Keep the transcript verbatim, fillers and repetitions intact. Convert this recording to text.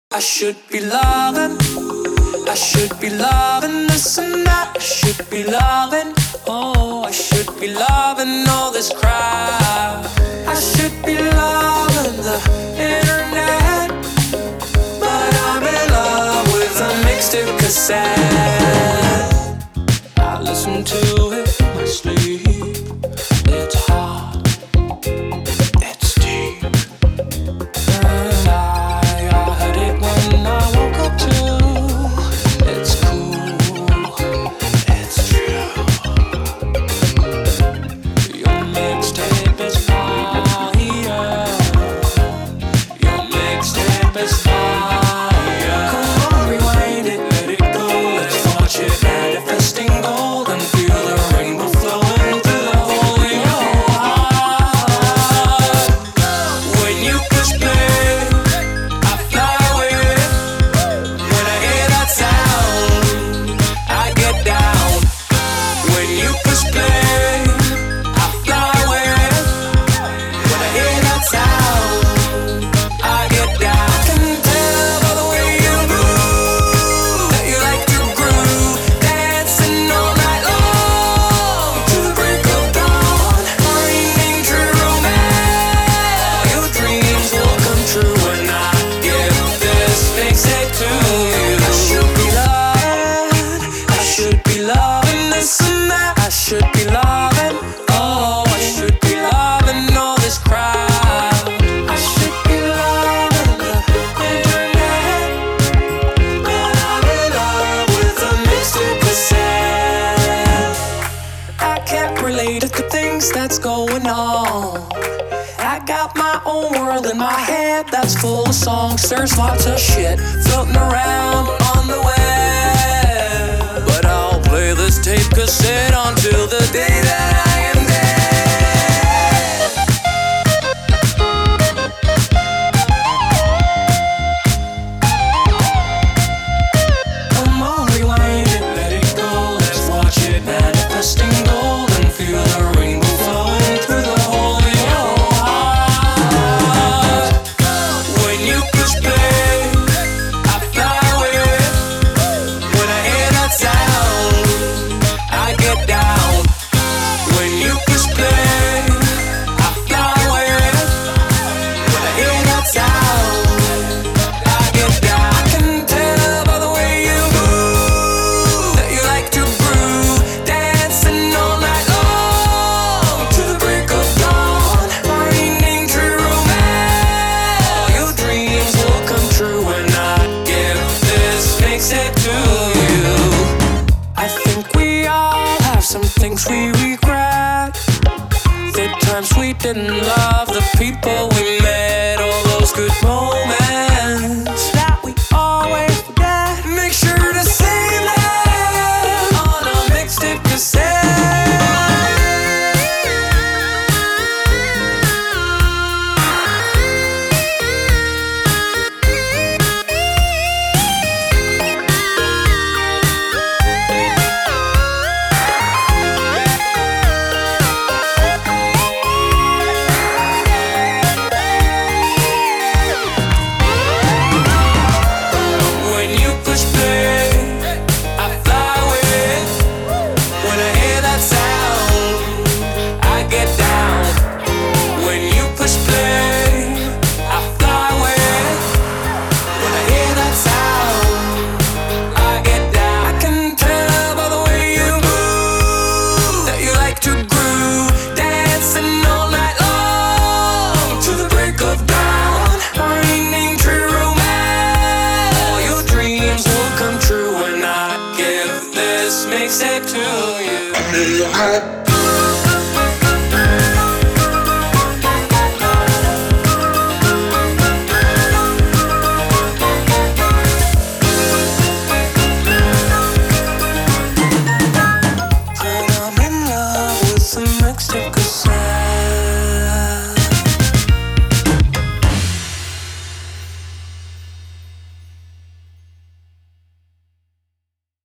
I should be loving, I should be loving this and that. I should be loving, oh, I should be loving all this crap. I should be loving the internet, but I'm in love with a mixtape cassette. I listen to it in my sleep. It's hot, it's deep, and I, I heard it when I woke up too. It's cool, it's true. Your mixtape is fire. Your mixtape is fire. Come on, rewind it, let it go. Let's watch it manifesting gold and feel the rainbow flowing through the hole in your heart. When you push play, I fly away. When I hear that sound, I get down. When you push play, I fly away. When I hear that sound, I get down. I can tell by the way you move that you like to groove, dancing all night long to the break of dawn. Finding true romance, your dreams will come true when I give this mixtape to you. I should be loving, I should be loving this and that. I should be loving, oh, I should be loving all this crowd. I should be loving the internet, but I'm in love with a mixtape cassette. I can't relate to the things that's going on. I got my own world in my head that's full of songs. There's lots of shit floating around on the web, but I'll play this tape cassette until the day that I am dead. Come on, rewind it, let it go. Let's watch it manifesting gold and feel the rainbow flowing through the hole in your heart. When you push play, I fly away. When I hear that sound, I get down. When you push play, I fly away. When I hear that sound, I get down. I can tell by the way you move that you like to groove, dancing all night long to the break of dawn. Finding true romance, your dreams will come true when I give this mixtape to you. I think we all have some things we regret. The times we didn't love the people we met, all those good moments that we always forget. Make sure to save them on a mixtape cassette. When you push play, I fly away. When I hear that sound, I get down. When you push play, I fly away. When I hear that sound, I get down. I can tell by the way you move that you like to groove, dancing all night long to the break of dawn. Finding true romance, all your dreams will come true when I give this mixtape to you.